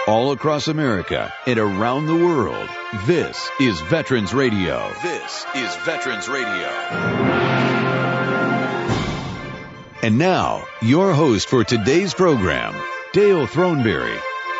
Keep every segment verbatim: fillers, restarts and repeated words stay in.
All across America and around the world, this is Veterans Radio. This is Veterans Radio. And now, your host for today's program, Dale Throneberry.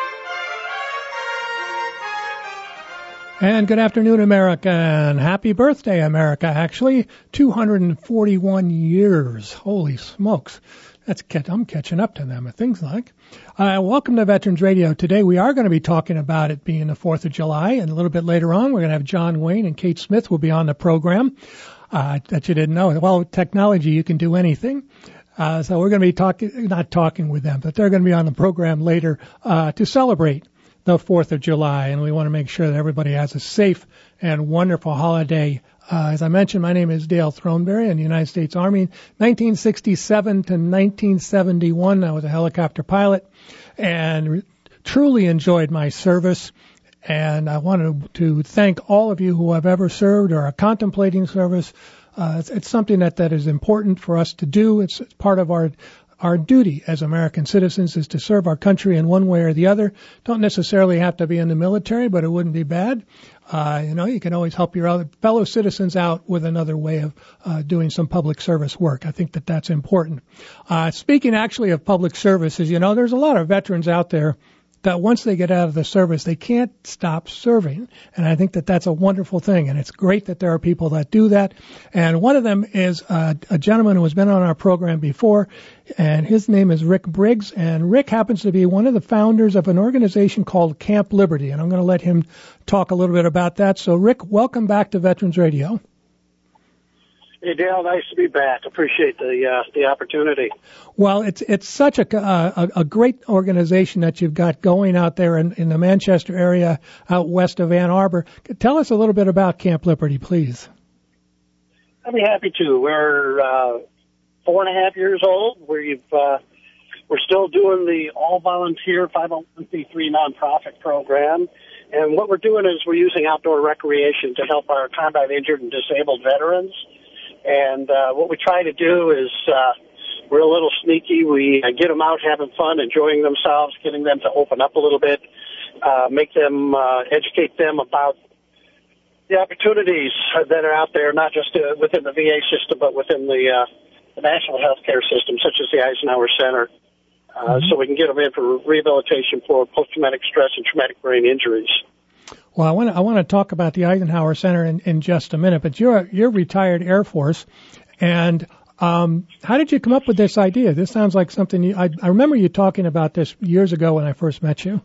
And good afternoon, America, and happy birthday, America, actually. two hundred forty-one years. Holy smokes. That's I'm catching up to them, it things like. Uh, welcome to Veterans Radio. Today we are going to be talking about it being the fourth of July, and a little bit later on we're going to have John Wayne and Kate Smith will be on the program. Uh, that you didn't know. Well, with technology, you can do anything. Uh, so we're going to be talking, not talking with them, but they're going to be on the program later uh, to celebrate the fourth of July, and we want to make sure that everybody has a safe and wonderful holiday. Uh, as I mentioned, my name is Dale Throneberry in the United States Army. nineteen sixty-seven to nineteen seventy-one, I was a helicopter pilot and re- truly enjoyed my service. And I wanted to thank all of you who have ever served or are contemplating service. Uh, it's, it's something that, that is important for us to do. It's, it's part of our Our duty as American citizens is to serve our country in one way or the other. Don't necessarily have to be in the military, but it wouldn't be bad. Uh, you know, you can always help your other fellow citizens out with another way of uh, doing some public service work. I think that that's important. Uh, speaking actually of public services, you know, there's a lot of veterans out there that once they get out of the service, they can't stop serving. And I think that that's a wonderful thing. And it's great that there are people that do that. And one of them is uh, a gentleman who has been on our program before, and his name is Rick Briggs. And Rick happens to be one of the founders of an organization called Camp Liberty. And I'm going to let him talk a little bit about that. So, Rick, welcome back to Veterans Radio. Hey, Dale, nice to be back. Appreciate the uh, the opportunity. Well, it's it's such a, a a great organization that you've got going out there in, in the Manchester area out west of Ann Arbor. Tell us a little bit about Camp Liberty, please. I'd be happy to. We're uh, four and a half years old. We've, uh, we're still doing the all-volunteer five oh one c three nonprofit program. And what we're doing is we're using outdoor recreation to help our combat injured and disabled veterans. And uh, what we try to do is uh, we're a little sneaky. We uh, get them out having fun, enjoying themselves, getting them to open up a little bit, uh, make them, uh, educate them about the opportunities that are out there, not just uh, within the V A system, but within the, uh, the national health care system, such as the Eisenhower Center, uh, mm-hmm. so we can get them in for rehabilitation for post-traumatic stress and traumatic brain injuries. Well, I want to I want to talk about the Eisenhower Center in, in just a minute, but you're you're retired Air Force, and um, how did you come up with this idea? This sounds like something you, I, I remember you talking about this years ago when I first met you.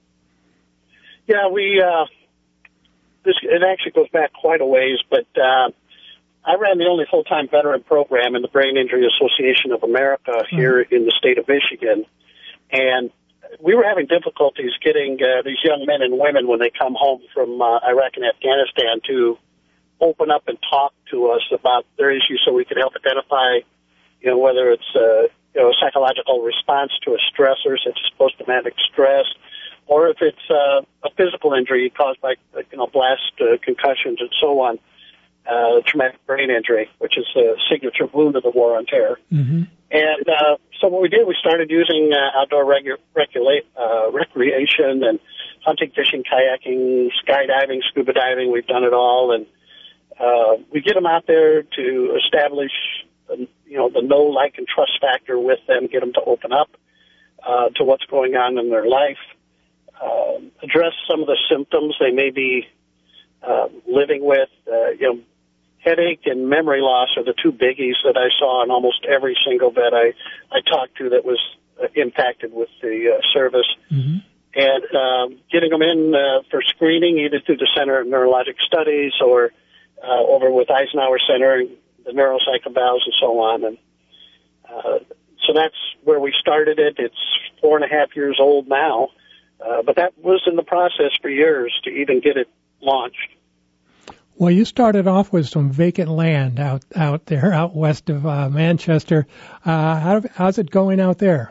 Yeah, we uh, this it actually goes back quite a ways, but uh, I ran the only full-time veteran program in the Brain Injury Association of America here mm-hmm. in the state of Michigan, and we were having difficulties getting uh, these young men and women when they come home from uh, Iraq and Afghanistan to open up and talk to us about their issues so we could help identify, you know, whether it's uh, you know, a psychological response to a stressor, such as post-traumatic stress, or if it's uh, a physical injury caused by, you know, blast uh, concussions and so on, uh, traumatic brain injury, which is a signature wound of the war on terror. Mm-hmm. And uh, so what we did, we started using uh, outdoor regu- recula- uh, recreation and hunting, fishing, kayaking, skydiving, scuba diving. We've done it all. And uh, we get them out there to establish, uh, you know, the know, like, and trust factor with them, get them to open up uh, to what's going on in their life, uh, address some of the symptoms they may be uh, living with, uh, you know, headache and memory loss are the two biggies that I saw in almost every single vet I, I talked to that was uh, impacted with the uh, service. Mm-hmm. And um, getting them in uh, for screening either through the Center of Neurologic Studies or uh, over with Eisenhower Center and the neuropsych evals and so on. And uh, so that's where we started it. It's four and a half years old now, uh, but that was in the process for years to even get it launched. Well, you started off with some vacant land out out there, out west of uh, Manchester. Uh, how, how's it going out there?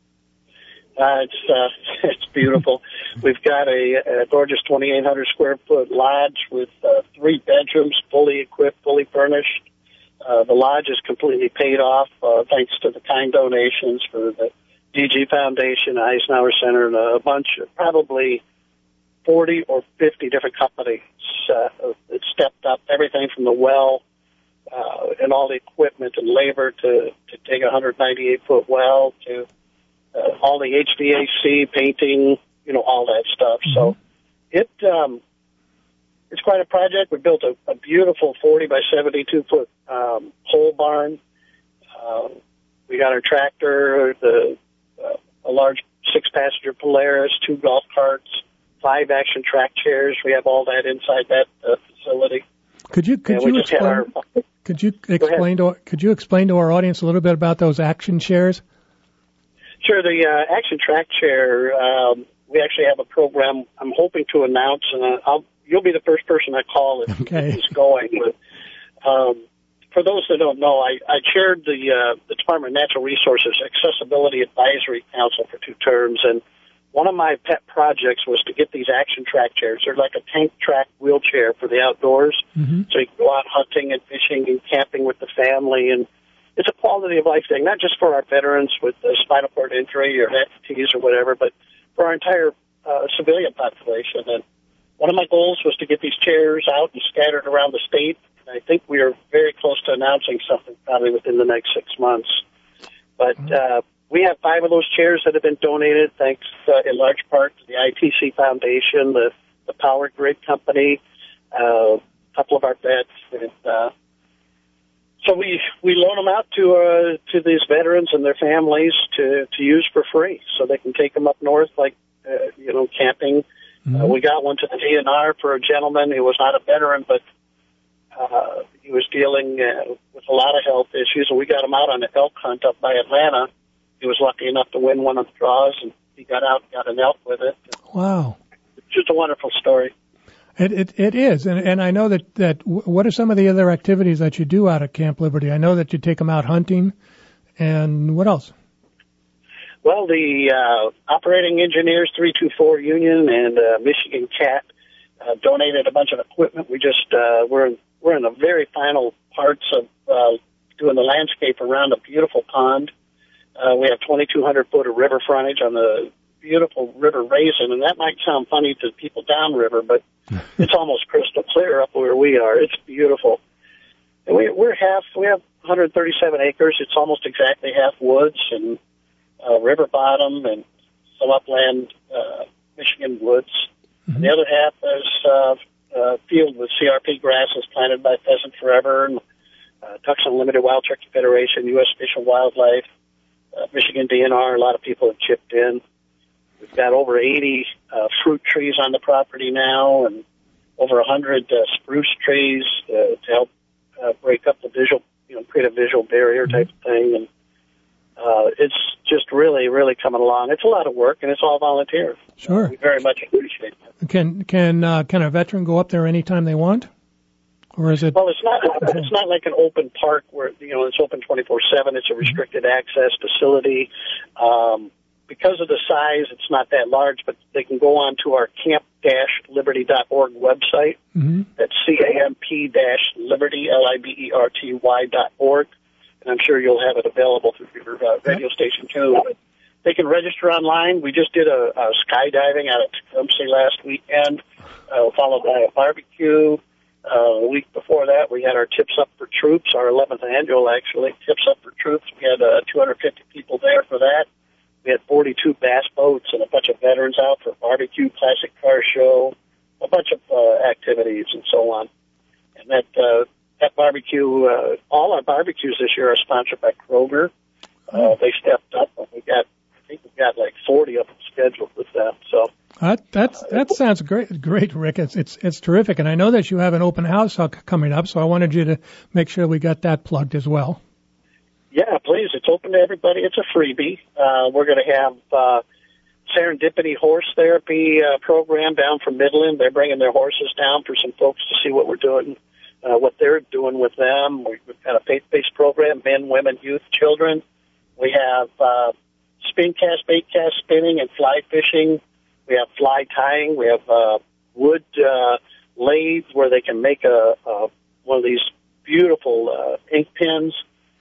Uh, it's uh, it's beautiful. We've got a, a gorgeous twenty-eight hundred square foot lodge with uh, three bedrooms, fully equipped, fully furnished. Uh, the lodge is completely paid off uh, thanks to the kind donations for the D G Foundation, Eisenhower Center, and a bunch, probably forty or fifty different companies uh, that stepped up, everything from the well uh, and all the equipment and labor to, to dig a one hundred ninety-eight foot well to uh, all the H V A C, painting, you know, all that stuff. Mm-hmm. So it um, it's quite a project. We built a, a beautiful forty by seventy-two foot um, pole barn. Uh, we got our tractor, the uh, a large six-passenger Polaris, two golf carts, five action track chairs. We have all that inside that uh, facility. Could you could you explain? Our, could you explain to could you explain to our audience a little bit about those action chairs? Sure. The uh, action track chair. Um, we actually have a program. I'm hoping to announce, and I'll, you'll be the first person I call if okay. it's going. But, um, for those that don't know, I, I chaired the uh, the Department of Natural Resources Accessibility Advisory Council for two terms, and one of my pet projects was to get these action track chairs. They're like a tank track wheelchair for the outdoors. Mm-hmm. So you can go out hunting and fishing and camping with the family. And it's a quality of life thing, not just for our veterans with uh, spinal cord injury or amputees or whatever, but for our entire uh, civilian population. And one of my goals was to get these chairs out and scattered around the state. And I think we are very close to announcing something probably within the next six months. But uh, we have five of those chairs that have been donated, thanks uh, in large part to the I T C Foundation, the, the Power Grid Company, uh, a couple of our vets. And, uh, so we, we loan them out to uh, to these veterans and their families to, to use for free, so they can take them up north, like, uh, you know, camping. Mm-hmm. Uh, we got one to the D N R for a gentleman who was not a veteran, but uh, he was dealing uh, with a lot of health issues, and we got him out on an elk hunt up by Atlanta. He was lucky enough to win one of the draws, and he got out and got an elk with it. Wow. It's just a wonderful story. It it, it is, and, and I know that, that, what are some of the other activities that you do out at Camp Liberty? I know that you take them out hunting, and what else? Well, the uh, Operating Engineers three two four Union and uh, Michigan Cat uh, donated a bunch of equipment. We just, uh, we're, in, we're in the very final parts of uh, doing the landscape around a beautiful pond. Uh, we have twenty-two hundred foot of river frontage on the beautiful River Raisin, and that might sound funny to people downriver, but it's almost crystal clear up where we are. It's beautiful. And we, we're half, we have one hundred thirty-seven acres. It's almost exactly half woods and uh, river bottom and some upland uh, Michigan woods. Mm-hmm. And the other half is uh, uh, field with C R P grasses planted by Pheasant Forever and uh, Ducks Unlimited Wild Turkey Federation, U S Fish and Wildlife. Uh, Michigan D N R, a lot of people have chipped in. We've got over eighty uh, fruit trees on the property now and over one hundred uh, spruce trees uh, to help uh, break up the visual, you know, create a visual barrier type of thing. And uh, it's just really, really coming along. It's a lot of work, and it's all volunteer. Sure. Uh, we very much appreciate it. Can, can, uh, can a veteran go up there anytime they want? Or is it? Well, it's not. It's not like an open park where you know it's open twenty-four seven. It's a restricted access facility. Um, because of the size, it's not that large, but they can go on to our camp dash liberty dot org website. Mm-hmm. That's C A M P dash liberty L I B E R T Y dot org, and I'm sure you'll have it available through your uh, radio station too. But they can register online. We just did a, a skydiving out at Tecumseh last weekend, uh, followed by a barbecue. Uh, a week before that, we had our Tips Up for Troops, our eleventh annual, actually, Tips Up for Troops. We had uh, two hundred fifty people there for that. We had forty-two bass boats and a bunch of veterans out for barbecue, classic car show, a bunch of uh, activities and so on. And that uh, that barbecue, uh, all our barbecues this year are sponsored by Kroger. Uh, they stepped up, and we got, I think we've got like forty of them scheduled with them. So. That that's, that sounds great, great, Rick. It's it's it's terrific, and I know that you have an open house coming up, so I wanted you to make sure we got that plugged as well. Yeah, please. It's open to everybody. It's a freebie. Uh, we're going to have uh, Serendipity Horse Therapy uh, program down from Midland. They're bringing their horses down for some folks to see what we're doing, uh, what they're doing with them. We've got a faith-based program, men, women, youth, children. We have uh, spin cast, bait cast spinning, and fly fishing. We have fly tying. We have uh, wood uh, lathes where they can make a, a one of these beautiful uh, ink pens.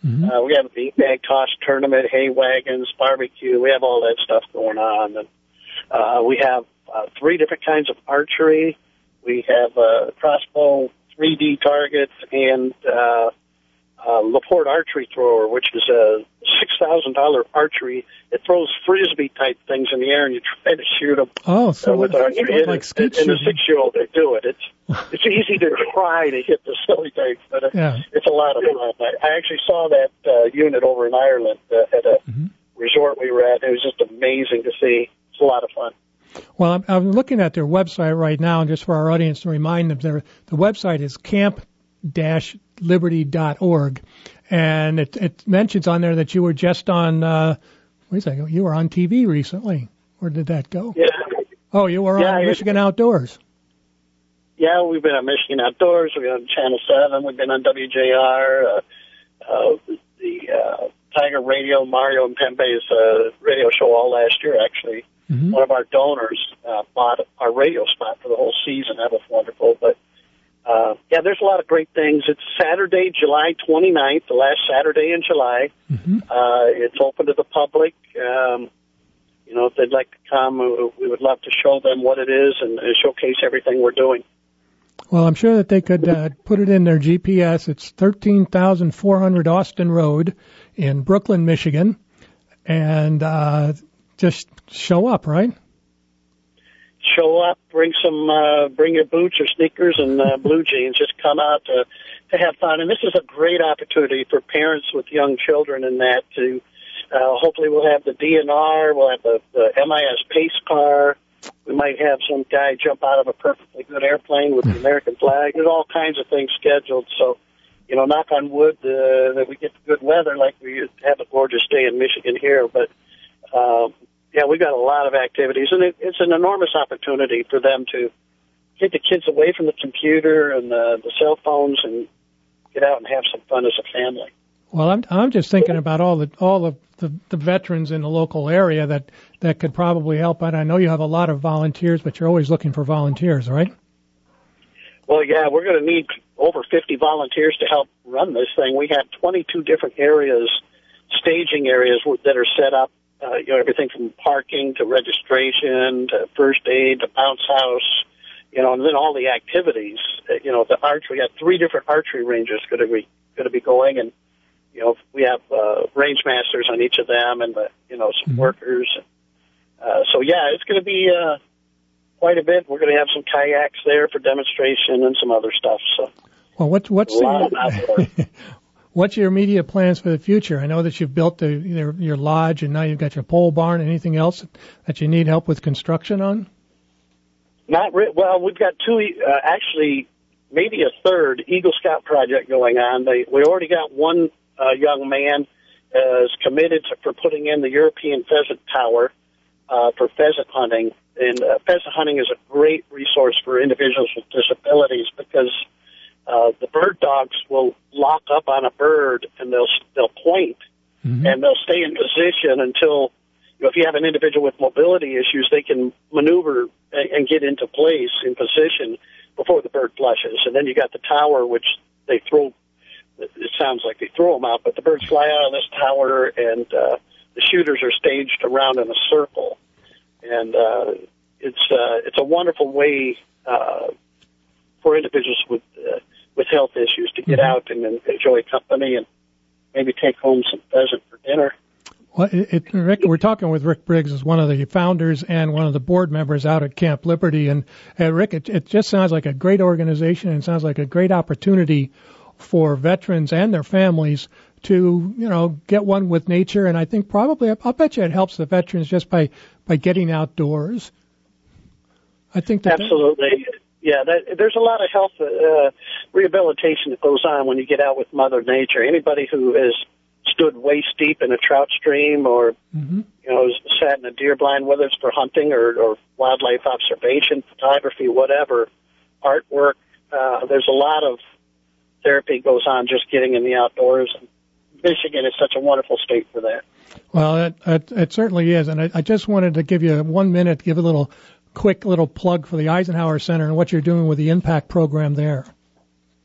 Mm-hmm. Uh, we have a bean bag toss tournament, hay wagons, barbecue. We have all that stuff going on. And uh, we have uh, three different kinds of archery. We have uh, crossbow, three D targets, and uh, uh, Laporte archery thrower, which is a six thousand dollars archery. It throws frisbee-type things in the air, and you try to shoot them oh, so uh, with like, archery. like and, skeet and the shooting. six-year-old, they do it. It's it's easy to try to hit the silly things, but it, Yeah. it's a lot of fun. I, I actually saw that uh, unit over in Ireland uh, at a Mm-hmm. resort we were at. It was just amazing to see. It's a lot of fun. Well, I'm, I'm looking at their website right now, and just for our audience to remind them, their the website is camp dash liberty dot org, and it, it mentions on there that you were just on. Uh, wait a second, you were on T V recently. Where did that go? Yeah. Oh, you were Yeah, on it- Michigan Outdoors. Yeah, we've been on Michigan Outdoors. We've been on Channel seven. We've been on W J R. Uh, uh, the uh, Tiger Radio, Mario and Pembe's uh, radio show all last year, actually. Mm-hmm. One of our donors uh, bought our radio spot for the whole season. That was wonderful. But, uh, yeah, there's a lot of great things. It's Saturday, July twenty-ninth, the last Saturday in July. Mm-hmm. Uh, it's open to the public. Um, you know, if they'd like to come, we would love to show them what it is and uh, showcase everything we're doing. Well, I'm sure that they could uh, put it in their G P S. It's thirteen thousand four hundred Austin Road in Brooklyn, Michigan, and uh, just show up, right? Show up, bring some, uh, bring your boots or sneakers and uh, blue jeans. Just come out to to have fun. And this is a great opportunity for parents with young children in that to. Uh, hopefully, we'll have the D N R. We'll have the, the M I S pace car. We might have some guy jump out of a perfectly good airplane with the American flag. There's all kinds of things scheduled. So, you know, knock on wood uh, that we get the good weather like we have a gorgeous day in Michigan here. But, um, yeah, we've got a lot of activities, and it, it's an enormous opportunity for them to get the kids away from the computer and the, the cell phones and get out and have some fun as a family. Well, I'm I'm just thinking about all the all the, the, the veterans in the local area that, that could probably help out. I know you have a lot of volunteers, but you're always looking for volunteers, right? Well, yeah, we're going to need over fifty volunteers to help run this thing. We have twenty-two different areas, staging areas that are set up. Uh, you know, everything from parking to registration to first aid to bounce house. You know, and then all the activities. Uh, you know, the archery. We got three different archery ranges going to be going to be going, and you know, we have uh, range masters on each of them, and the, you know, some mm-hmm. workers. Uh, so yeah, it's going to be uh, quite a bit. We're going to have some kayaks there for demonstration and some other stuff. So, well, what, what's the, what's your immediate plans for the future? I know that you've built the, your, your lodge, and now you've got your pole barn. Anything else that you need help with construction on? Not re- well. We've got two, uh, actually, maybe a third Eagle Scout project going on. They, we already got one. Uh, young man uh, is committed to, for putting in the European pheasant tower uh, for pheasant hunting. And uh, pheasant hunting is a great resource for individuals with disabilities because uh, the bird dogs will lock up on a bird and they'll they'll point mm-hmm. and they'll stay in position until, you know, if you have an individual with mobility issues, they can maneuver and, and get into place in position before the bird flushes. And then you got the tower, which they throw. It sounds like they throw them out, but the birds fly out of this tower, and uh, the shooters are staged around in a circle. And uh, it's uh, it's a wonderful way uh, for individuals with uh, with health issues to get mm-hmm. out and, and enjoy company and maybe take home some pheasant for dinner. Well, it, it, Rick, we're talking with Rick Briggs, as one of the founders and one of the board members out at Camp Liberty. And uh, Rick, it, it just sounds like a great organization, and sounds like a great opportunity for veterans and their families to, you know, get one with nature. And I think probably, I'll bet you it helps the veterans just by, by getting outdoors. I think that absolutely. That, yeah, that, there's a lot of health uh, rehabilitation that goes on when you get out with Mother Nature. Anybody who has stood waist deep in a trout stream or, mm-hmm. you know, sat in a deer blind, whether it's for hunting or, or wildlife observation, photography, whatever, artwork, uh, there's a lot of therapy goes on just getting in the outdoors. And Michigan is such a wonderful state for that. Well, it, it, it certainly is. And I, I just wanted to give you one minute, give a little quick little plug for the Eisenhower Center and what you're doing with the Impact program there.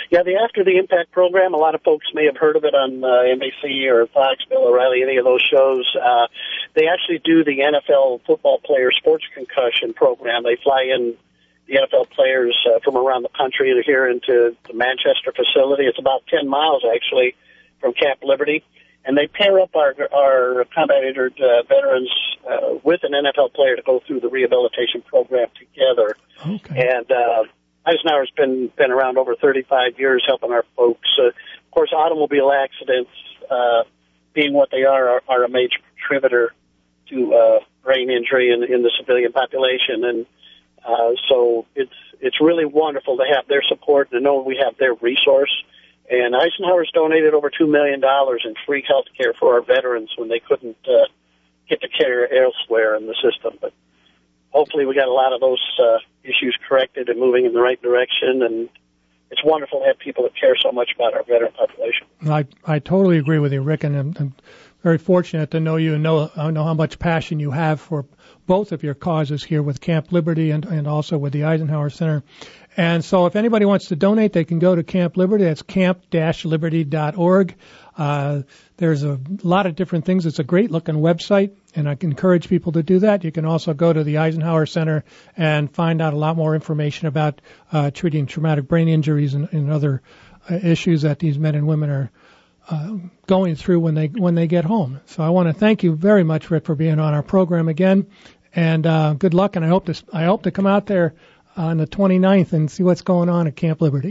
Yeah, the After the Impact program, a lot of folks may have heard of it on uh, N B C or Fox, Bill O'Reilly, any of those shows. Uh, they actually do the N F L football player sports concussion program. They fly in the N F L players uh, from around the country here into the Manchester facility. It's about ten miles, actually, from Camp Liberty. And they pair up our, our combat injured uh, veterans uh, with an N F L player to go through the rehabilitation program together. Okay. And uh, Eisenhower's been been around over thirty-five years helping our folks. Uh, of course, automobile accidents, uh, being what they are, are, are a major contributor to uh, brain injury in, in the civilian population. And uh, so it's it's really wonderful to have their support and to know we have their resource. And Eisenhower's donated over two million dollars in free health care for our veterans when they couldn't uh, get the care elsewhere in the system. But hopefully we got a lot of those uh, issues corrected and moving in the right direction. And it's wonderful to have people that care so much about our veteran population. I, I totally agree with you, Rick, and I'm, I'm very fortunate to know you and know, I know how much passion you have for both of your causes here with Camp Liberty and, and also with the Eisenhower Center. And so if anybody wants to donate, they can go to Camp Liberty. That's camp dash liberty dot org. Uh, there's a lot of different things. It's a great-looking website, and I can encourage people to do that. You can also go to the Eisenhower Center and find out a lot more information about uh, treating traumatic brain injuries and, and other uh, issues that these men and women are uh, going through when they when they get home. So I want to thank you very much, Rick, for being on our program again, and uh, good luck. And I hope to I hope to come out there on the twenty-ninth and see what's going on at Camp Liberty.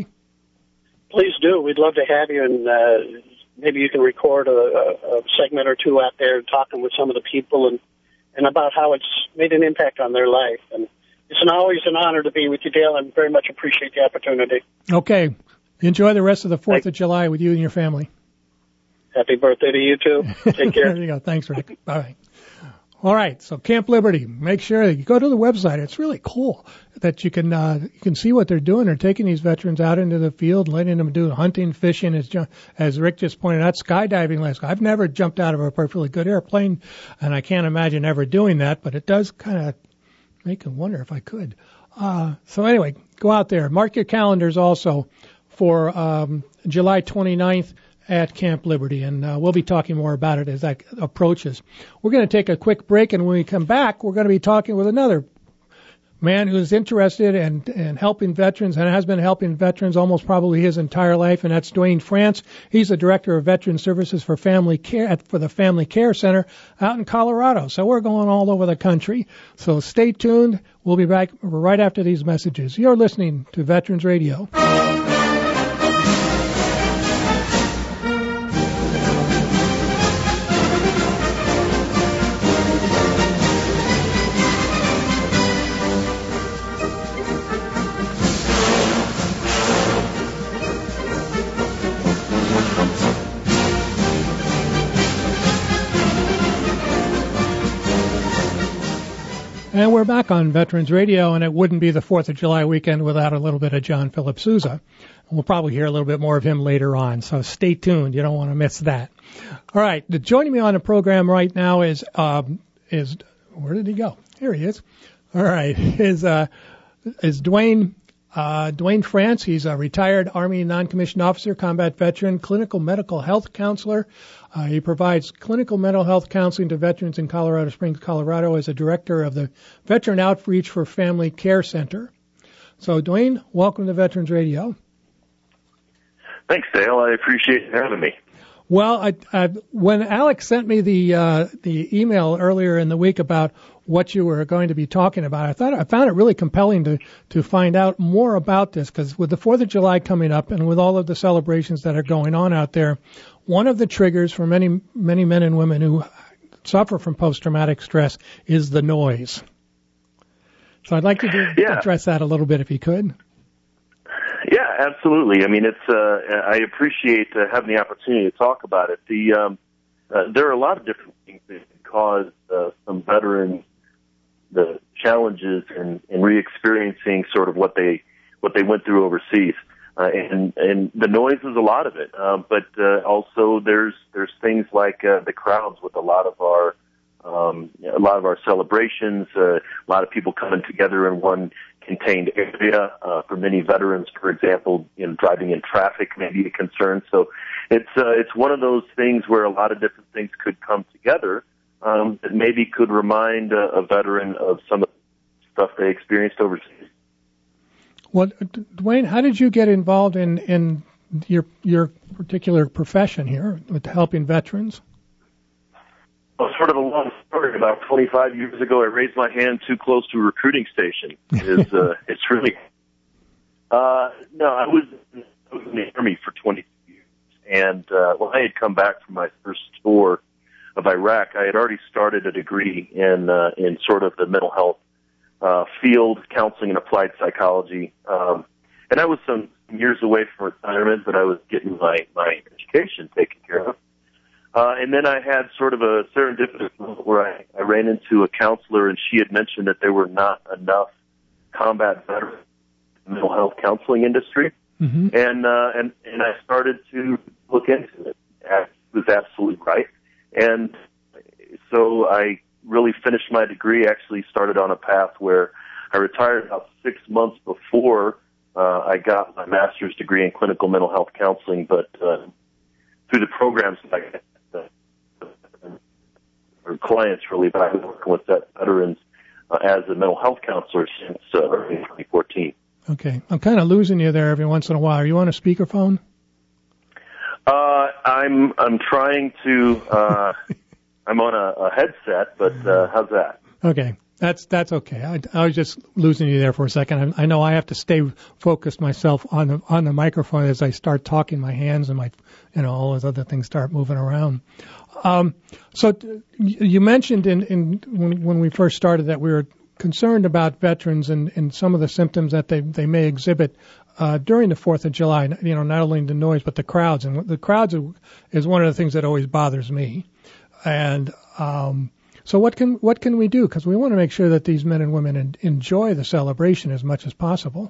Please do. We'd love to have you, and uh, maybe you can record a, a, a segment or two out there talking with some of the people and, and about how it's made an impact on their life. And it's an, always an honor to be with you, Dale, and very much appreciate the opportunity. Okay. Enjoy the rest of the fourth of July with you and your family. Happy birthday to you, too. Take care. There you go. Thanks, Rick. Bye. All right, so Camp Liberty, make sure you go to the website. It's really cool that you can uh, you can see what they're doing. They're taking these veterans out into the field, letting them do hunting, fishing, as as Rick just pointed out, skydiving last. I've never jumped out of a perfectly good airplane, and I can't imagine ever doing that, but it does kind of make me wonder if I could. Uh, so anyway, go out there. Mark your calendars also for um, July twenty-ninth. At Camp Liberty, and uh, we'll be talking more about it as that approaches. We're going to take a quick break, and when we come back, we're going to be talking with another man who's interested in, in helping veterans and has been helping veterans almost probably his entire life, and that's Dwayne France. He's the Director of Veteran Services for Family Care at, for the Family Care Center out in Colorado. So we're going all over the country. So stay tuned. We'll be back right after these messages. You're listening to Veterans Radio. And we're back on Veterans Radio, and it wouldn't be the fourth of July weekend without a little bit of John Philip Sousa. We'll probably hear a little bit more of him later on, so stay tuned. You don't want to miss that. All right, joining me on the program right now is, um, is where did he go? Here he is. All right, is, uh, is Dwayne, uh, Dwayne France. He's a retired Army non-commissioned officer, combat veteran, clinical mental health counselor. Uh, he provides clinical mental health counseling to veterans in Colorado Springs, Colorado, as a director of the Veteran Outreach for Family Care Center. So, Dwayne, welcome to Veterans Radio. Thanks, Dale. I appreciate having me. Well, I, I, when Alex sent me the uh, the email earlier in the week about what you were going to be talking about, I thought I found it really compelling to to find out more about this, because with the fourth of July coming up and with all of the celebrations that are going on out there, one of the triggers for many many men and women who suffer from post-traumatic stress is the noise. So I'd like you to yeah. address that a little bit, if you could. Yeah, absolutely. I mean, it's. Uh, I appreciate uh, having the opportunity to talk about it. The um, uh, there are a lot of different things that cause uh, some veterans the challenges in, in re-experiencing sort of what they what they went through overseas, uh, and and the noise is a lot of it. Uh, but uh, also there's there's things like uh, the crowds with a lot of our um, a lot of our celebrations. Uh, a lot of people coming together in one contained area. Uh, for many veterans, for example, you know, driving in traffic may be a concern. So it's uh, it's one of those things where a lot of different things could come together um, that maybe could remind a, a veteran of some of the stuff they experienced overseas. Well, Dwayne, how did you get involved in, in your your particular profession here with helping veterans? Well, sort of a long story. About twenty-five years ago, I raised my hand too close to a recruiting station. It's, uh, it's really, uh, no, I was, I was in the Army for twenty years. And, uh, when I had come back from my first tour of Iraq, I had already started a degree in, uh, in sort of the mental health, uh, field, counseling and applied psychology. Um, and I was some years away from retirement, but I was getting my, my education taken care of. Uh, and then I had sort of a serendipitous moment where I, I ran into a counselor, and she had mentioned that there were not enough combat veterans in the mental health counseling industry. Mm-hmm. And, uh, and, and I started to look into it. It was absolutely right. And so I really finished my degree, actually started on a path where I retired about six months before uh, I got my master's degree in clinical mental health counseling, but uh, through the programs that I had, or clients really, but I've been working with veterans uh, as a mental health counselor since uh, early twenty fourteen. Okay. I'm kind of losing you there every once in a while. Are you on a speakerphone? Uh, I'm I'm trying to, uh, I'm on a, a headset, but uh, how's that? Okay. That's that's okay. I, I was just losing you there for a second. I, I know I have to stay focused myself on the on the microphone as I start talking. My hands and my, you know, all those other things start moving around. Um, so t- you mentioned in, in when, when we first started that we were concerned about veterans and, and some of the symptoms that they they may exhibit uh, during the Fourth of July. You know, not only the noise but the crowds. And the crowds is one of the things that always bothers me. And um, So what can what can we do? Because we want to make sure that these men and women en- enjoy the celebration as much as possible.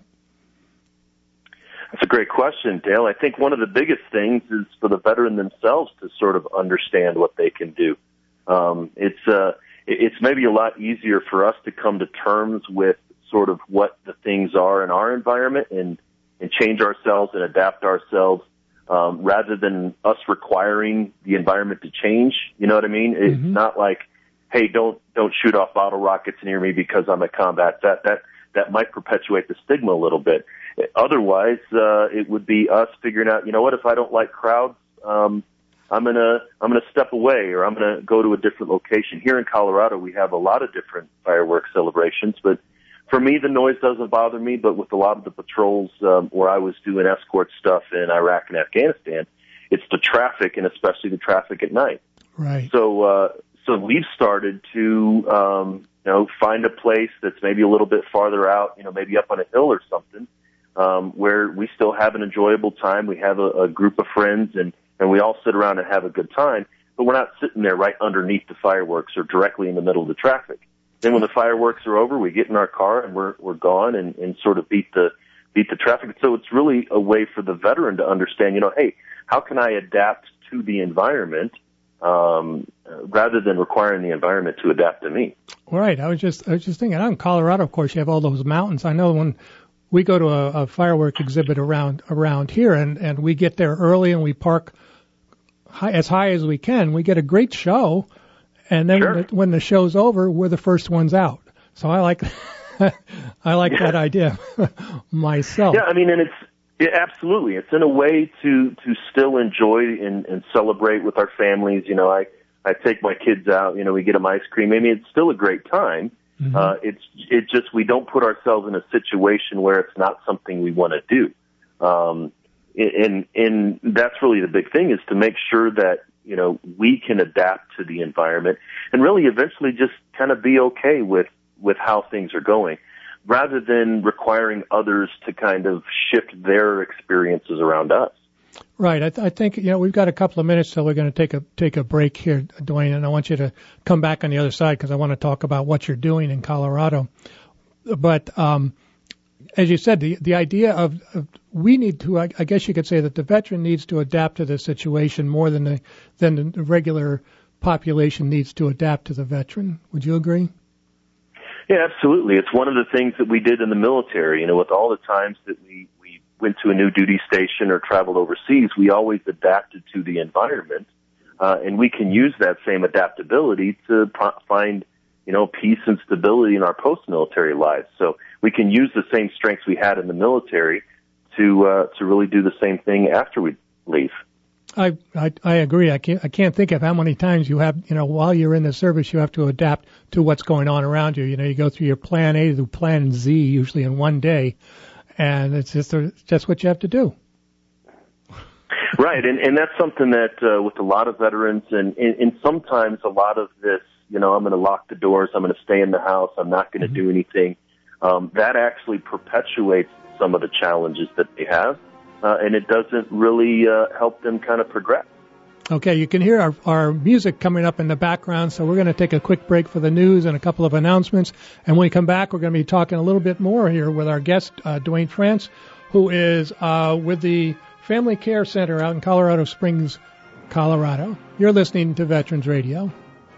That's a great question, Dale. I think one of the biggest things is for the veteran themselves to sort of understand what they can do. Um, it's uh, it's maybe a lot easier for us to come to terms with sort of what the things are in our environment and, and change ourselves and adapt ourselves um, rather than us requiring the environment to change. You know what I mean? It's mm-hmm. not like, hey, don't don't shoot off bottle rockets near me because I'm a combat vet. That that might perpetuate the stigma a little bit. Otherwise, uh, it would be us figuring out, you know what, if I don't like crowds, um, I'm gonna I'm gonna step away, or I'm gonna go to a different location. Here in Colorado, we have a lot of different fireworks celebrations, but for me, the noise doesn't bother me. But with a lot of the patrols um, where I was doing escort stuff in Iraq and Afghanistan, it's the traffic, and especially the traffic at night. Right. So. Uh, So we've started to, um, you know, find a place that's maybe a little bit farther out, you know, maybe up on a hill or something, um, where we still have an enjoyable time. We have a, a group of friends, and, and we all sit around and have a good time, but we're not sitting there right underneath the fireworks or directly in the middle of the traffic. Then when the fireworks are over, we get in our car and we're we're gone and, and sort of beat the beat the traffic. So it's really a way for the veteran to understand, you know, hey, how can I adapt to the environment? Um, rather than requiring the environment to adapt to me. Right. I was just, I was just thinking, out in Colorado, of course, you have all those mountains. I know when we go to a, a firework exhibit around, around here and, and we get there early and we park high, as high as we can, we get a great show. And then sure. when, the, when the show's over, we're the first ones out. So I like, I like yeah. that idea myself. Yeah. I mean, and it's, Yeah, absolutely. It's in a way to, to still enjoy and, and celebrate with our families. You know, I, I take my kids out, you know, we get them ice cream. I mean, it's still a great time. Mm-hmm. Uh, it's, it just, we don't put ourselves in a situation where it's not something we want to do. Um, and, and that's really the big thing, is to make sure that, you know, we can adapt to the environment and really eventually just kind of be okay with, with how things are going, rather than requiring others to kind of shift their experiences around us. Right. I, th- I think, you know, we've got a couple of minutes till we're going to take a take a break here, Dwayne, and I want you to come back on the other side because I want to talk about what you're doing in Colorado. But um, as you said, the the idea of, of we need to, I, I guess you could say that the veteran needs to adapt to the situation more than the than the regular population needs to adapt to the veteran. Would you agree? Yeah, absolutely. It's one of the things that we did in the military. You know, with all the times that we, we went to a new duty station or traveled overseas, we always adapted to the environment. Uh, and we can use that same adaptability to pro- find, you know, peace and stability in our post-military lives. So we can use the same strengths we had in the military to uh, to really do the same thing after we leave. I, I I agree. I can't I can't think of how many times you have, you know, while you're in the service, you have to adapt to what's going on around you. You know, you go through your plan A to plan Z usually in one day, and it's just it's just what you have to do. Right, and, and that's something that uh, with a lot of veterans, and, and, and sometimes a lot of this, you know, I'm going to lock the doors, I'm going to stay in the house, I'm not going to mm-hmm. do anything, um, that actually perpetuates some of the challenges that they have, uh, and it doesn't really uh, help them kind of progress. Okay, you can hear our, our music coming up in the background, so we're going to take a quick break for the news and a couple of announcements, and when we come back, we're going to be talking a little bit more here with our guest, uh, Duane France, who is uh, with the Family Care Center out in Colorado Springs, Colorado. You're listening to Veterans Radio.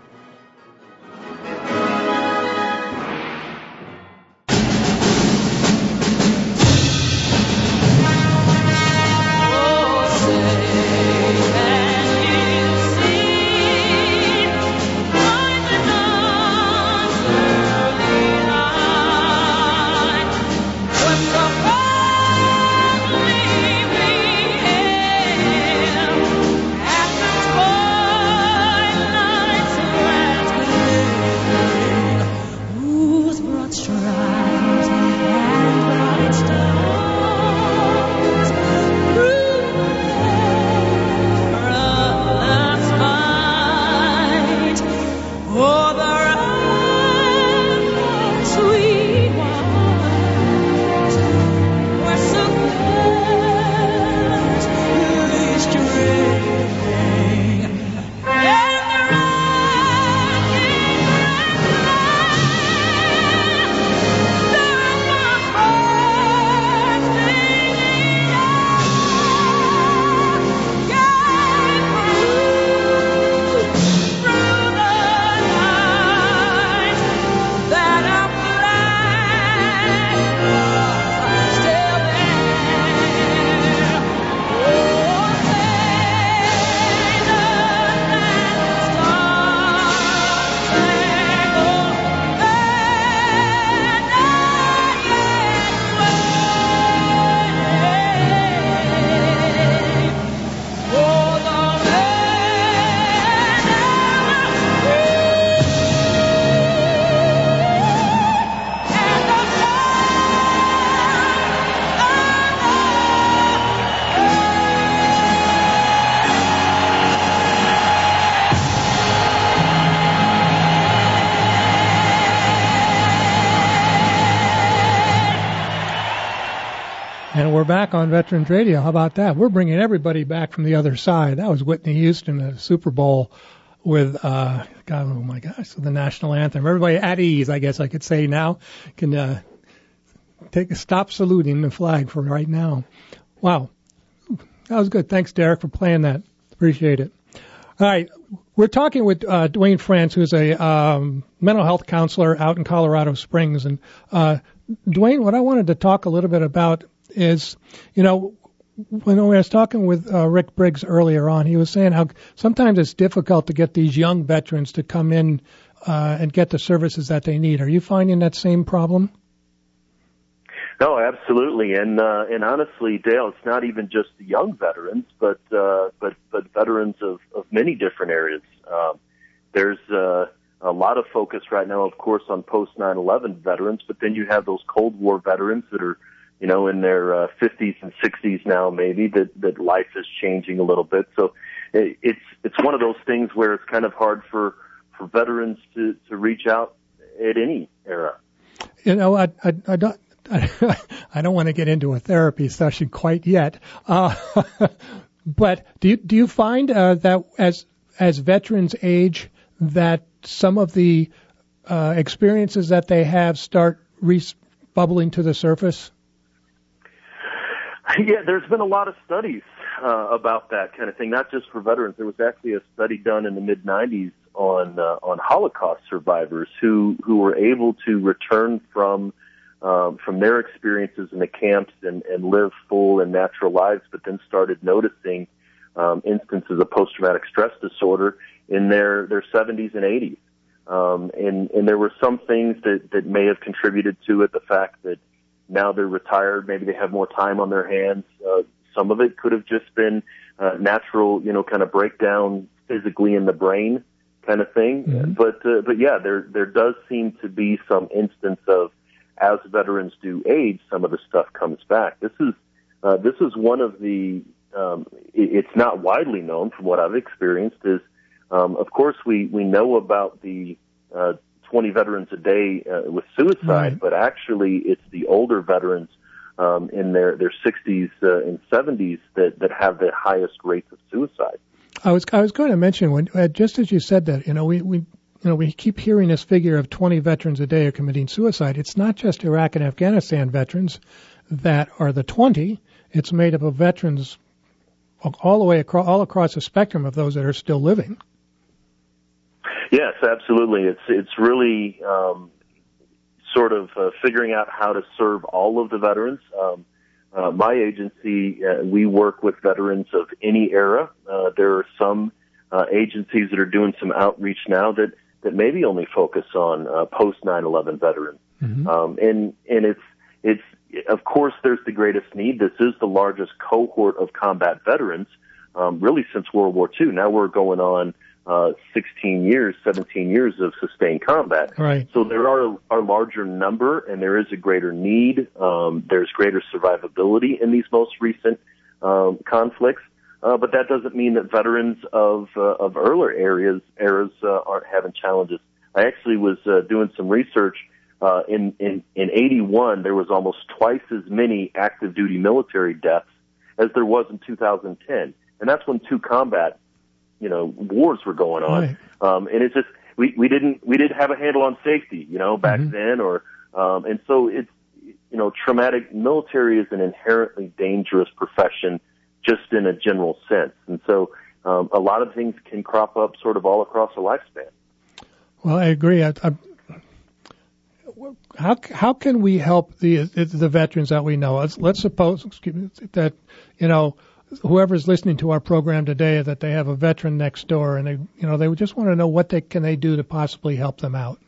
And we're back on Veterans Radio. How about that? We're bringing everybody back from the other side. That was Whitney Houston at the Super Bowl with, uh, God, oh my gosh, the national anthem. Everybody at ease, I guess I could say now, can uh, take stop saluting the flag for right now. Wow, that was good. Thanks, Derek, for playing that. Appreciate it. All right, we're talking with uh, Duane France, who's a um, mental health counselor out in Colorado Springs. And uh, Duane, what I wanted to talk a little bit about is, you know, when I was talking with uh, Rick Briggs earlier on, he was saying how sometimes it's difficult to get these young veterans to come in uh, and get the services that they need. Are you finding that same problem? No, absolutely, and uh, and honestly, Dale, it's not even just the young veterans, but uh, but but veterans of, of many different areas. Um, there's uh, a lot of focus right now, of course, on post nine eleven veterans, but then you have those Cold War veterans that are, you know, in their uh, fifties and sixties now, maybe that that life is changing a little bit. So it, it's it's one of those things where it's kind of hard for for veterans to to reach out at any era. You know, I I, I don't. I don't want to get into a therapy session quite yet, uh, but do you, do you find uh, that as as veterans age, that some of the uh, experiences that they have start re- bubbling to the surface? Yeah, there's been a lot of studies uh, about that kind of thing, not just for veterans. There was actually a study done in the mid nineties on uh, on Holocaust survivors who who were able to return from um, from their experiences in the camps and, and live full and natural lives, but then started noticing um, instances of post-traumatic stress disorder in their, their seventies and eighties. Um, and, and there were some things that, that may have contributed to it, the fact that now they're retired, maybe they have more time on their hands. Uh, some of it could have just been uh, natural, you know, kind of breakdown physically in the brain kind of thing. Mm-hmm. But, uh, but yeah, there, there does seem to be some instance of, as veterans do age, some of the stuff comes back. This is, uh, this is one of the, um, it, it's not widely known from what I've experienced is, um, of course we, we know about the, uh, twenty veterans a day, uh, with suicide, right. But actually it's the older veterans, um, in their, their sixties, uh, and seventies that, that have the highest rates of suicide. I was, I was going to mention when, uh, just as you said that, you know, we, we, You know, we keep hearing this figure of twenty veterans a day are committing suicide. It's not just Iraq and Afghanistan veterans that are the twenty. It's made up of veterans all the way across, all across the spectrum of those that are still living. Yes, absolutely. It's it's really um, sort of uh, figuring out how to serve all of the veterans. Um, uh, my agency, uh, we work with veterans of any era. Uh, there are some uh, agencies that are doing some outreach now that that maybe only focus on uh, post nine eleven veterans. Mm-hmm. Um, and, and it's, it's, of course, there's the greatest need. This is the largest cohort of combat veterans, um, really since World War Two. Now we're going on uh, sixteen years, seventeen years of sustained combat. Right. So there are a larger number, and there is a greater need. Um, there's greater survivability in these most recent um, conflicts. Uh, but that doesn't mean that veterans of uh, of earlier areas eras uh, aren't having challenges. I actually was uh, doing some research uh, in in in eighty-one. There was almost twice as many active duty military deaths as there was in two thousand ten, and that's when two combat, you know, wars were going on. Right. Um, and it's just we we didn't we didn't have a handle on safety, you know, back mm-hmm. then, or um, and so it's you know, traumatic military is an inherently dangerous profession, just in a general sense. And so um, a lot of things can crop up sort of all across a lifespan. Well, I agree. I, I, how how can we help the the veterans that we know? Let's, let's suppose excuse me, that, you know, whoever's listening to our program today, that they have a veteran next door and they, you know, they just want to know what they can they do to possibly help them out.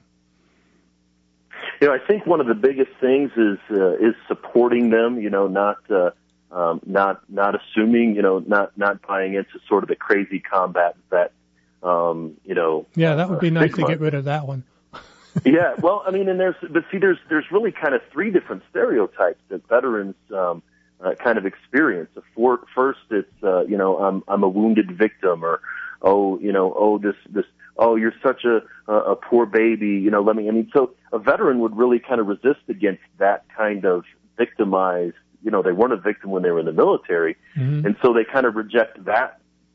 You know, I think one of the biggest things is uh, is supporting them, you know, not uh, Um, not, not assuming, you know, not, not buying into sort of the crazy combat vet, um, you know. Yeah, that would be uh, nice stigma. to get rid of that one. Yeah, well, I mean, and there's, but see, there's, there's really kind of three different stereotypes that veterans, um, uh, kind of experience. For, first, it's, uh, you know, I'm, I'm a wounded victim, or, oh, you know, oh, this, this, oh, you're such a, a, a poor baby, you know, let me, I mean, so a veteran would really kind of resist against that kind of victimized, you know, they weren't a victim when they were in the military, mm-hmm. and so they kind of reject that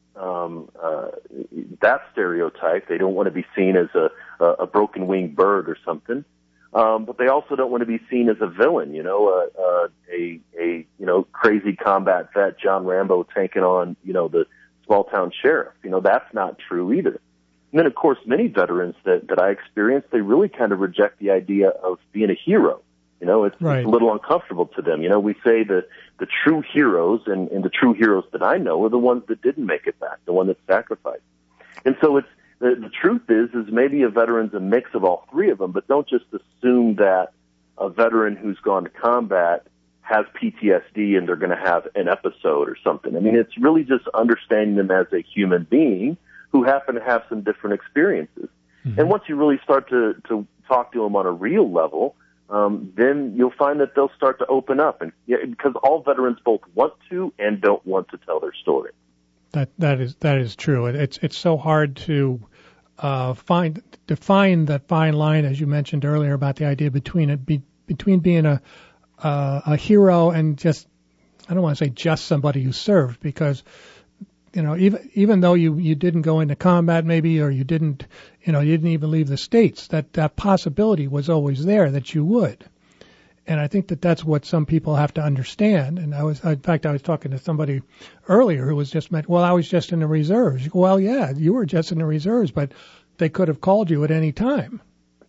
um, uh, that stereotype. They don't want to be seen as a, a broken-winged bird or something, um, but they also don't want to be seen as a villain. You know, uh, uh, a a you know crazy combat vet, John Rambo, taking on you know the small-town sheriff. You know, that's not true either. And then, of course, many veterans that that I experienced, they really kind of reject the idea of being a hero. You know, it's, right. it's a little uncomfortable to them. You know, we say the, the true heroes, and, and the true heroes that I know are the ones that didn't make it back, the one that sacrificed. And so it's, the, the truth is, is maybe a veteran's a mix of all three of them, but don't just assume that a veteran who's gone to combat has P T S D and they're going to have an episode or something. I mean, it's really just understanding them as a human being who happen to have some different experiences. Mm-hmm. And once you really start to, to talk to them on a real level, Um, then you'll find that they'll start to open up, and yeah, because all veterans both want to and don't want to tell their story. That that is that is true. It's it's so hard to uh, find define that fine line, as you mentioned earlier, about the idea between it be, between being a uh, a hero and just, I don't want to say just somebody who served, because you know, even even though you, you didn't go into combat maybe, or you didn't, you know, you didn't even leave the States, that, that possibility was always there that you would. And I think that that's what some people have to understand. And I was, in fact, I was talking to somebody earlier who was just meant, well, I was just in the reserves. Well, yeah, you were just in the reserves, but they could have called you at any time.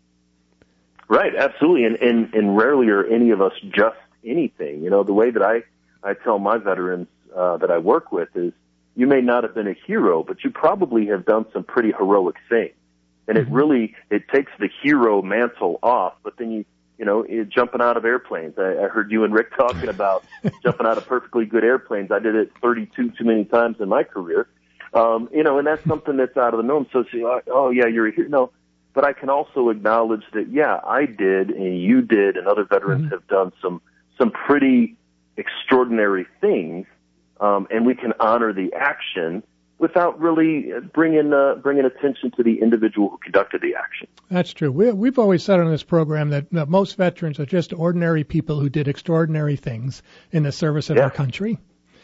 Right, absolutely. And, and, and rarely are any of us just anything. You know, the way that I, I tell my veterans uh, that I work with is, you may not have been a hero, but you probably have done some pretty heroic things. And it really, it takes the hero mantle off, but then you, you know, it, jumping out of airplanes. I, I heard you and Rick talking about jumping out of perfectly good airplanes. I did it thirty-two too many times in my career. Um, you know, and that's something that's out of the norm. So, so oh yeah, you're a hero. No. But I can also acknowledge that, yeah, I did, and you did, and other veterans mm-hmm. have done some some pretty extraordinary things, um, and we can honor the action without really bringing uh, bringing attention to the individual who conducted the action. That's true. We, we've always said on this program that, that most veterans are just ordinary people who did extraordinary things in the service of yeah. our country,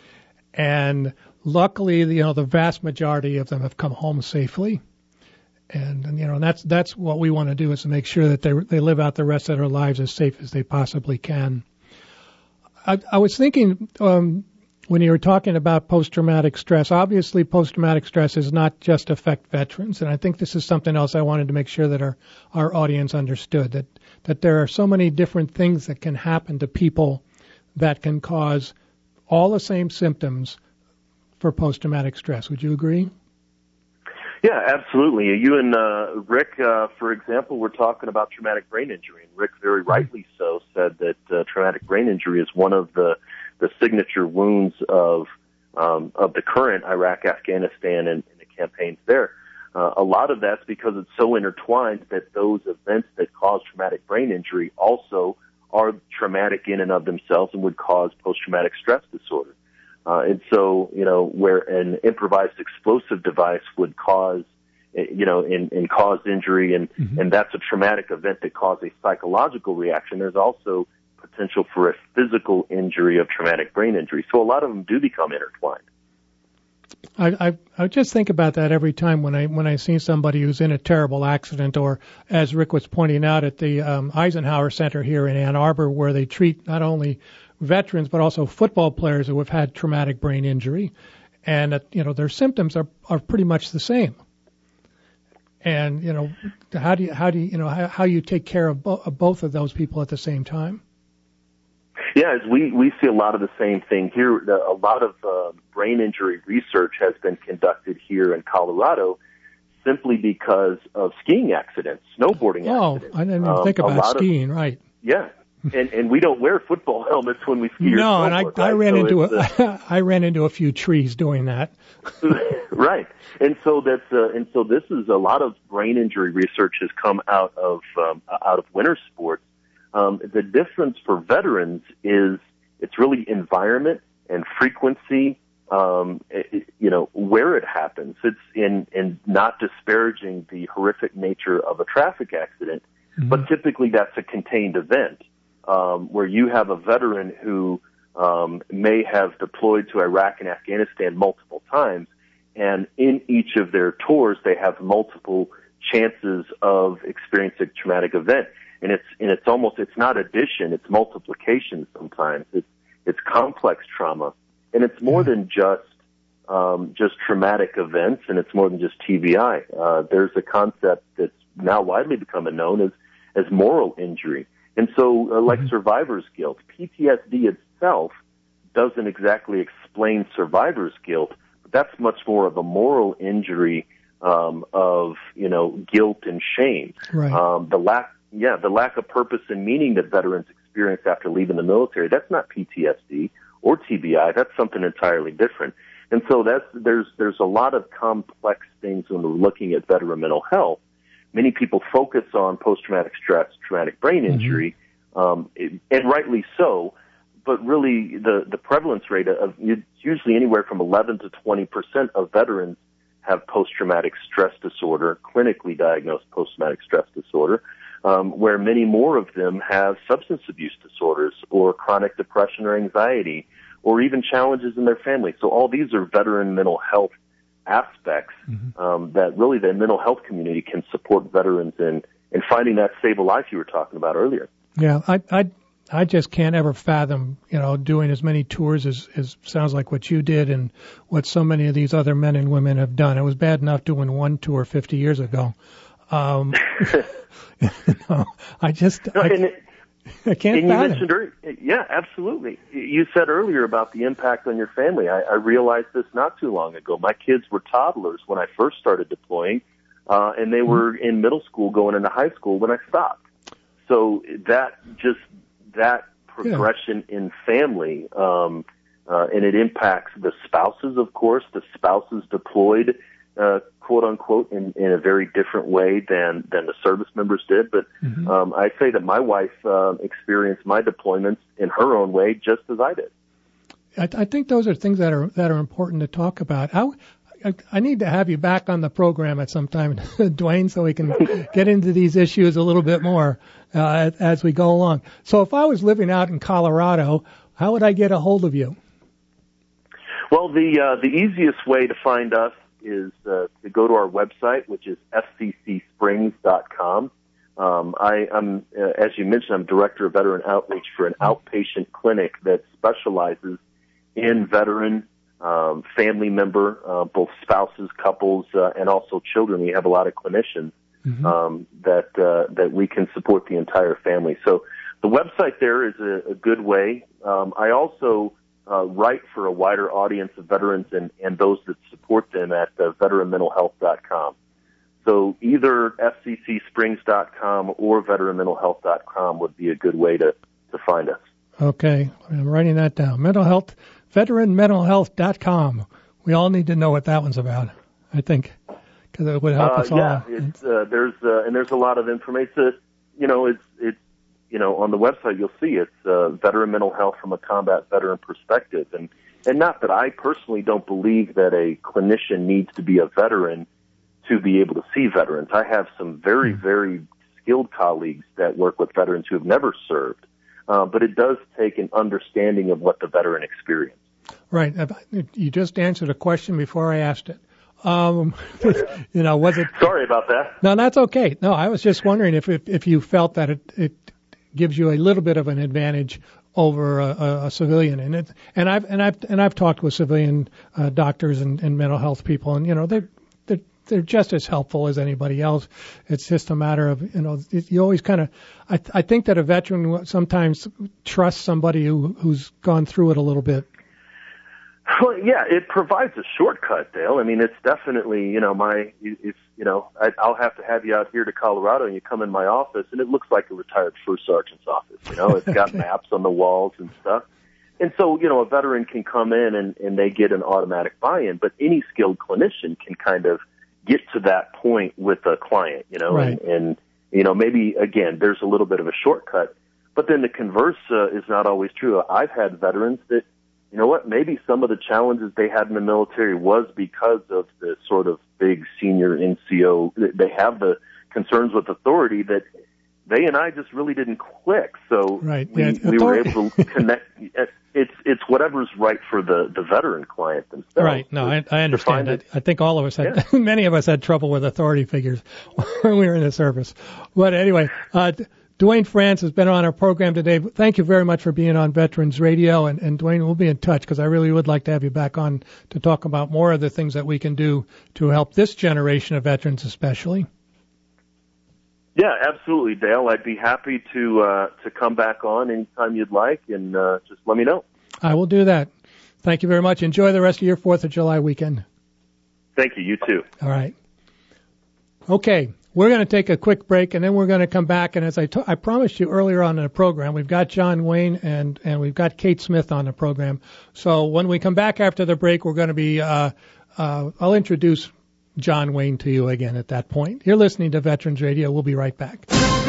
and luckily, you know, the vast majority of them have come home safely. And, and you know, that's that's what we want to do, is to make sure that they they live out the rest of their lives as safe as they possibly can. I, I was thinking um, when you were talking about post-traumatic stress, obviously post-traumatic stress does not just affect veterans, and I think this is something else I wanted to make sure that our, our audience understood, that, that there are so many different things that can happen to people that can cause all the same symptoms for post-traumatic stress. Would you agree? Yeah, absolutely. You and uh, Rick, uh, for example, were talking about traumatic brain injury, and Rick very rightly so said that uh, traumatic brain injury is one of the, the signature wounds of um, of the current Iraq, Afghanistan, and, and the campaigns there. Uh, a lot of that's because it's so intertwined that those events that cause traumatic brain injury also are traumatic in and of themselves and would cause post-traumatic stress disorder. Uh, and so, you know, where an improvised explosive device would cause, you know, and, and cause injury, and, mm-hmm. and that's a traumatic event that caused a psychological reaction, there's also potential for a physical injury of traumatic brain injury. So a lot of them do become intertwined. I, I, I just think about that every time when I when I see somebody who's in a terrible accident, or as Rick was pointing out at the um, Eisenhower Center here in Ann Arbor, where they treat not only veterans but also football players who have had traumatic brain injury, and uh, you know, their symptoms are, are pretty much the same. And you know, how do you how do you, you know how, how you take care of, bo- of both of those people at the same time? Yeah, as we, we see a lot of the same thing here. A lot of uh, brain injury research has been conducted here in Colorado simply because of skiing accidents, snowboarding oh, accidents. Oh, I didn't even um, think about skiing, of, right. Yeah, and, and we don't wear football helmets when we ski. No, or and I, right? I ran so into a, uh, I ran into a few trees doing that. Right, and so that's uh, and so this is a lot of brain injury research has come out of um, out of winter sports. Um, the difference for veterans is it's really environment and frequency, um, it, you know, where it happens. It's in, in not disparaging the horrific nature of a traffic accident, mm-hmm. but typically that's a contained event, um, where you have a veteran who um, may have deployed to Iraq and Afghanistan multiple times, and in each of their tours they have multiple chances of experiencing a traumatic event. And it's, and it's almost, it's not addition, it's multiplication sometimes. It's, it's complex trauma. And it's more than just, um, just traumatic events, and it's more than just T B I. Uh, there's a concept that's now widely becoming known as, as moral injury. And so, uh, like mm-hmm. survivor's guilt, P T S D itself doesn't exactly explain survivor's guilt, but that's much more of a moral injury, um, of, you know, guilt and shame. Right. Um, the lack, Yeah, the lack of purpose and meaning that veterans experience after leaving the military, that's not P T S D or T B I. That's something entirely different. And so that's, there's, there's a lot of complex things when we're looking at veteran mental health. Many people focus on post-traumatic stress, traumatic brain injury, mm-hmm. um, and rightly so, but really the, the prevalence rate of usually anywhere from eleven to twenty percent of veterans have post-traumatic stress disorder, clinically diagnosed post-traumatic stress disorder. Um, where many more of them have substance abuse disorders or chronic depression or anxiety or even challenges in their family. So all these are veteran mental health aspects mm-hmm. um, that really the mental health community can support veterans in, in finding that stable life you were talking about earlier. Yeah, I, I I just can't ever fathom, you know, doing as many tours as, as sounds like what you did and what so many of these other men and women have done. It was bad enough doing one tour fifty years ago. Um, you know, I just, no, I, and it, I can't and you fathom. mentioned earlier, yeah, absolutely. You said earlier about the impact on your family. I, I realized this not too long ago. My kids were toddlers when I first started deploying, uh, and they were in middle school going into high school when I stopped. So that just, that progression yeah. in family, um, uh, and it impacts the spouses, of course, the spouses deployed, uh, quote unquote, in, in a very different way than, than the service members did. But, mm-hmm. um, I say that my wife, uh, experienced my deployments in her own way, just as I did. I, I think those are things that are, that are important to talk about. I, I, I need to have you back on the program at some time, Dwayne, so we can get into these issues a little bit more, uh, as we go along. So if I was living out in Colorado, how would I get a hold of you? Well, the, uh, the easiest way to find us is uh, to go to our website, which is f c c springs dot com. Um, I, I'm, uh, as you mentioned, I'm Director of Veteran Outreach for an outpatient clinic that specializes in veteran, um, family member, uh, both spouses, couples, uh, and also children. We have a lot of clinicians mm-hmm. um, that uh, that we can support the entire family. So the website there is a, a good way. Um, I also Uh, write for a wider audience of veterans and, and those that support them at uh, veteran mental health dot com. So either f c c springs dot com or veteran mental health dot com would be a good way to, to find us. Okay, I'm writing that down. Mental health, veteran mental health dot com. We all need to know what that one's about, I think, because it would help uh, us all. Yeah, it's, uh, there's uh, and there's a lot of information. You know, it's it's. You know, on the website, you'll see it's uh, veteran mental health from a combat veteran perspective. And, and not that I personally don't believe that a clinician needs to be a veteran to be able to see veterans. I have some very, very skilled colleagues that work with veterans who have never served. Uh, but it does take an understanding of what the veteran experienced. Right. You just answered a question before I asked it. Um, you know, was it? Sorry about that. No, that's okay. No, I was just wondering if, if, if you felt that it, it, gives you a little bit of an advantage over a, a, a civilian, and it, and I've and I've and I've talked with civilian uh, doctors and, and mental health people, and you know they they're, they're just as helpful as anybody else. It's just a matter of you know it, you always kind of I I think that a veteran sometimes trusts somebody who who's gone through it a little bit. Well, yeah, it provides a shortcut, Dale. I mean, it's definitely, you know, my, it's, you know, I, I'll have to have you out here to Colorado and you come in my office and it looks like a retired first sergeant's office, you know, it's got okay. maps on the walls and stuff. And so, you know, a veteran can come in and, and they get an automatic buy-in, but any skilled clinician can kind of get to that point with a client, you know, right. and, and, you know, maybe, again, there's a little bit of a shortcut, but then the converse uh, is not always true. I've had veterans that, you know what, maybe some of the challenges they had in the military was because of the sort of big senior N C O. They have the concerns with authority that they and I just really didn't click. So right. we, yeah, we were able to connect. It's it's whatever's right for the, the veteran client themselves. Right. No, I, I understand that. I think all of us had, yeah. many of us had trouble with authority figures when we were in the service. But anyway, uh, Dwayne France has been on our program today. Thank you very much for being on Veterans Radio. And, and Dwayne, we'll be in touch because I really would like to have you back on to talk about more of the things that we can do to help this generation of veterans especially. Yeah, absolutely, Dale. I'd be happy to uh, to come back on anytime you'd like, and uh, just let me know. I will do that. Thank you very much. Enjoy the rest of your fourth of July weekend. Thank you. You too. All right. Okay. We're going to take a quick break, and then we're going to come back. And as I, t- I promised you earlier on in the program, we've got John Wayne and, and we've got Kate Smith on the program. So when we come back after the break, we're going to be, uh, uh, I'll introduce John Wayne to you again at that point. You're listening to Veterans Radio. We'll be right back.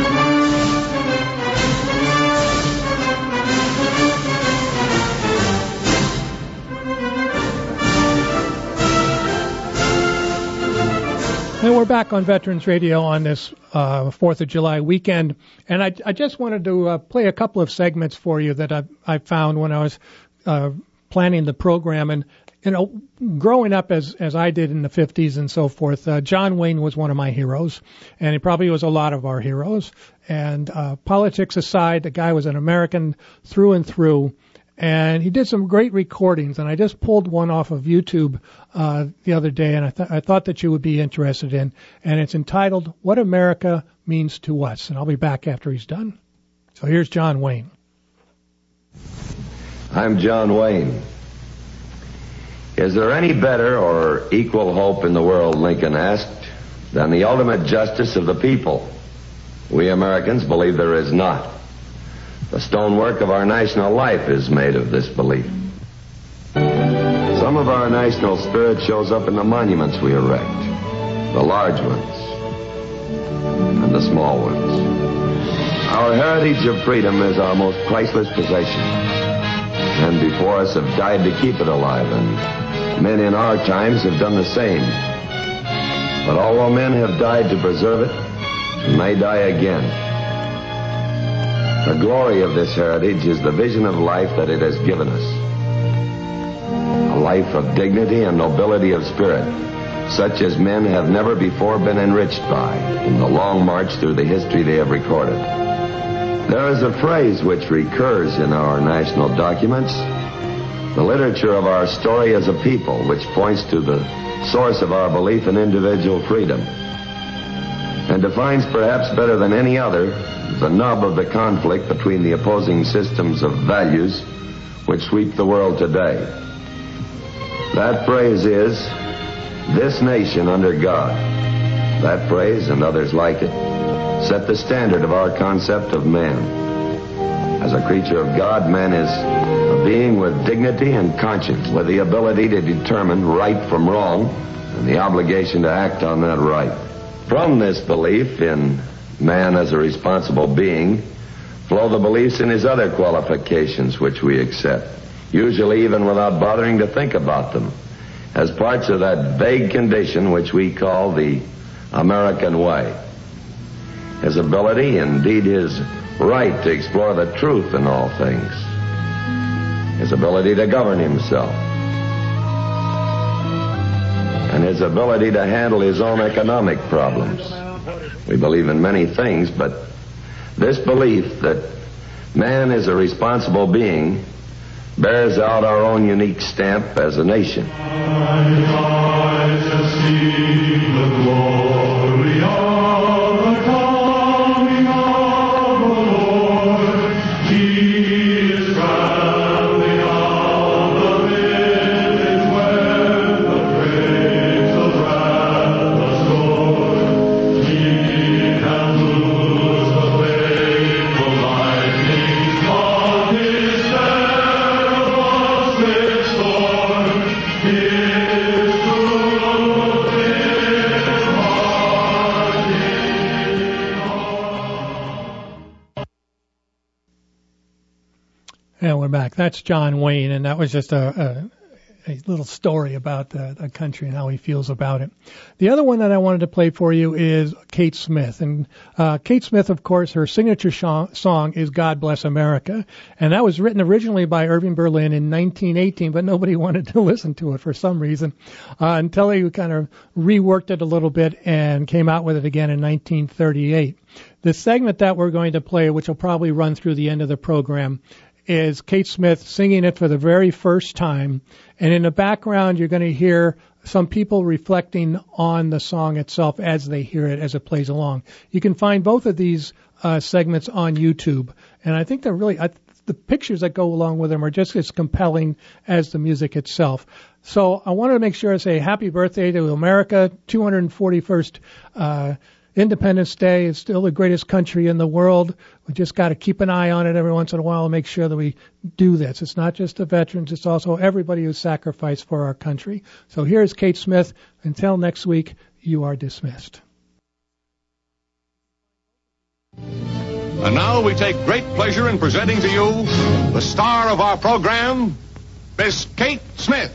And we're back on Veterans Radio on this uh, fourth of July weekend. And I, I just wanted to uh, play a couple of segments for you that I, I found when I was uh, planning the program. And you know, growing up as as I did in the fifties and so forth, uh, John Wayne was one of my heroes, and he probably was a lot of our heroes. And uh, politics aside, the guy was an American through and through, and he did some great recordings. And I just pulled one off of YouTube uh, the other day, and I, th- I thought that you would be interested in. And it's entitled "What America Means to Us." And I'll be back after he's done. So here's John Wayne. I'm John Wayne. Is there any better or equal hope in the world, Lincoln asked, than the ultimate justice of the people? We Americans believe there is not. The stonework of our national life is made of this belief. Some of our national spirit shows up in the monuments we erect, the large ones and the small ones. Our heritage of freedom is our most priceless possession. Men before us have died to keep it alive, and men in our times have done the same. But although men have died to preserve it, and may die again, the glory of this heritage is the vision of life that it has given us. A life of dignity and nobility of spirit, such as men have never before been enriched by in the long march through the history they have recorded. There is a phrase which recurs in our national documents, the literature of our story as a people, which points to the source of our belief in individual freedom, and defines perhaps better than any other the nub of the conflict between the opposing systems of values which sweep the world today. That phrase is, "This nation under God." That phrase, and others like it, set the standard of our concept of man. As a creature of God, man is a being with dignity and conscience, with the ability to determine right from wrong and the obligation to act on that right. From this belief in man as a responsible being flow the beliefs in his other qualifications which we accept, usually even without bothering to think about them, as parts of that vague condition which we call the American way. His ability, indeed his right to explore the truth in all things. His ability to govern himself. And his ability to handle his own economic problems. We believe in many things, but this belief that man is a responsible being bears out our own unique stamp as a nation. I to see the glory of the coming of the Lord. He is traveling out the village where the praise of wrath the sword. He can lose the faithful lightnings of his terrible swift sword. His truth is And we're back. That's John Wayne, and that was just a, a, a little story about the, the country and how he feels about it. The other one that I wanted to play for you is Kate Smith. And uh, Kate Smith, of course, her signature sh- song is God Bless America. And that was written originally by Irving Berlin in nineteen eighteen, but nobody wanted to listen to it for some reason uh, until he kind of reworked it a little bit and came out with it again in nineteen thirty-eight. The segment that we're going to play, which will probably run through the end of the program, is Kate Smith singing it for the very first time. And in the background, you're going to hear some people reflecting on the song itself as they hear it, as it plays along. You can find both of these uh, segments on YouTube. And I think they're really, I, the pictures that go along with them are just as compelling as the music itself. So I wanted to make sure I say happy birthday to America, two hundred forty-first uh Independence Day is still the greatest country in the world. We just got to keep an eye on it every once in a while and make sure that we do this. It's not just the veterans, it's also everybody who sacrificed for our country. So here's Kate Smith. Until next week, you are dismissed. And now we take great pleasure in presenting to you the star of our program, Miss Kate Smith.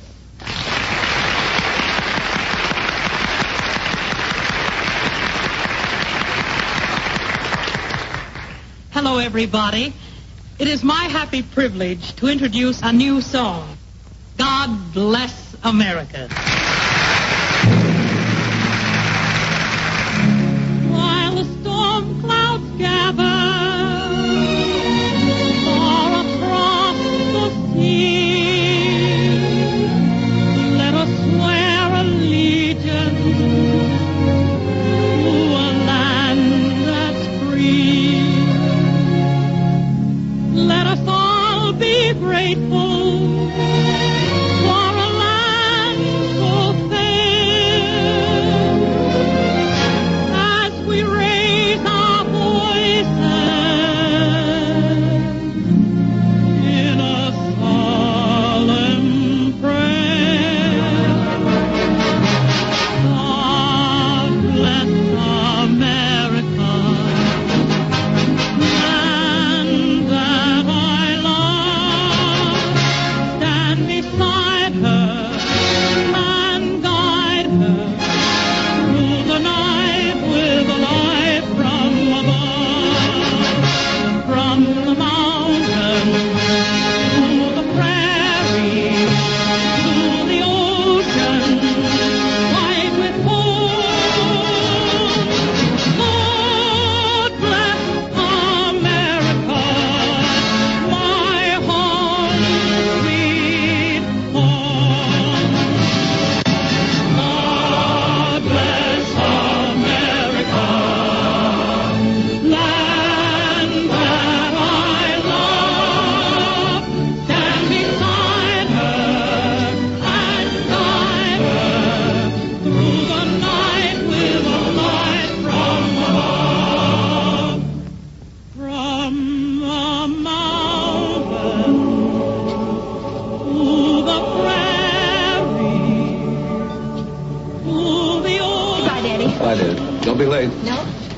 Hello, everybody. It is my happy privilege to introduce a new song, God Bless America. While the storm clouds gather far across the sea, let us swear allegiance to a land that's free. Let us all be grateful for a land so fair, as we raise our voices in a solemn prayer. God bless America, land that I love. Stand beside her and guide her through the night with a light from above. From the mountains to the prairie to the ocean white with foam. God bless America, my home, sweet home. God bless America, land that I love. Stand beside her and guide her through the night with a light from above. From the mountain to the prairie to the ocean. Bye, Daddy. Bye, dude. Don't be late. No?